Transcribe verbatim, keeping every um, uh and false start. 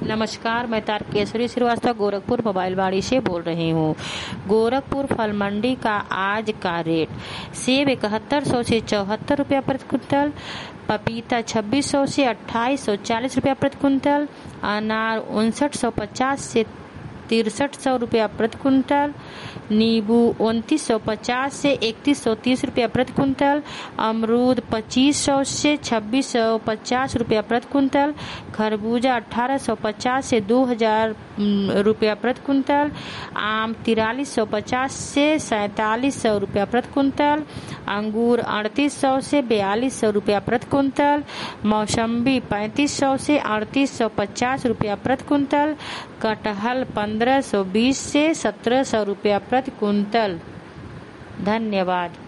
नमस्कार, मैं तारकेश्वरी श्रीवास्तव गोरखपुर मोबाइल वाड़ी से बोल रही हूँ। गोरखपुर फल मंडी का आज का रेट: सेब इकहत्तर सौ से चौहत्तर रुपया प्रति कुंतल, पपीता छब्बीस सौ से अट्ठाईस सौ चालीस रुपया प्रति कुंतल, अनार उनसठ सौ पचास से तिरसठ सौ रुपया प्रति कुंतल, नींबू उनतीस सौ पचास से इकतीस सौ तीस रुपया प्रति कुंतल, अमरूद पच्चीस सौ से छब्बीस सौ पचास रुपया प्रति कुंतल, खरबूजा अठारह सौ पचास से दो हजार रुपया प्रति कुंतल, आम तिरालीस सौ पचास से सैतालीस सौ रुपया प्रति कुंतल, अंगूर अड़तीस सौ से बयालीस सौ रुपया प्रति कुंतल, मौसम्बी पैंतीस सौ से अड़तीस सौ पचास रुपया प्रति कुंतल, कटहल पंद्रह सौ बीस से सत्रह सौ रुपया प्रति कुंतल। धन्यवाद।